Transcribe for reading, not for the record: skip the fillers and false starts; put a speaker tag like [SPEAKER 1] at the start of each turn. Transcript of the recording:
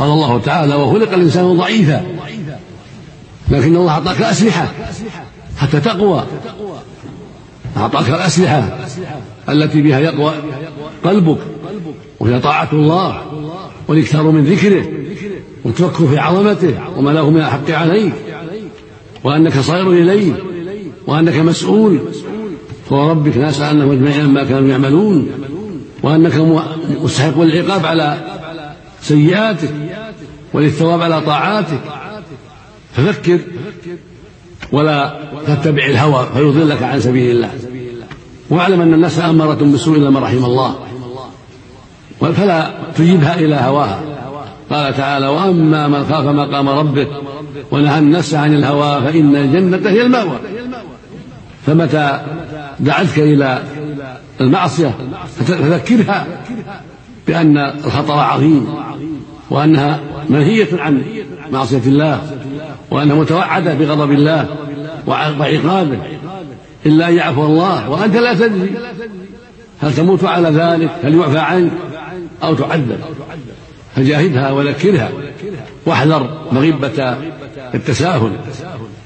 [SPEAKER 1] قال الله تعالى وخلق الإنسان ضعيفا، لكن الله أعطاك أسلحة حتى تقوى، أعطاك الأسلحة التي بها يقوى قلبك، وهي طاعة الله والإكثار من ذكره والتفكر في عظمته وما له من الحق عليك، وأنك صائر إليه وأنك مسؤول فوربك لا نسأل أنهم أجمعين ما كانوا يعملون، وأنك مستحق للعقاب على سيئاتك وللثواب على طاعاتك. ففكر ولا تتبع الهوى فيضلك عن سبيل الله، واعلم أن الناس أمارة بالسوء إلا ما رحم الله، فلا تجيبها إلى هواها. قال تعالى وأما من خاف مقام ربه ونهى النفس عن الهوى فإن الجنة هي المأوى. فمتى دعتك إلى المعصية فذكرها بأن الخطر عظيم، وأنها منهية عن معصية الله، وأنها متوعدة بغضب الله وعقابه إلا أن يعفو الله، وأنت لا تدري هل تموت على ذلك، هل يعفى عنك أو تعذب. فجاهدها وذكرها واحذر مغبة التساهل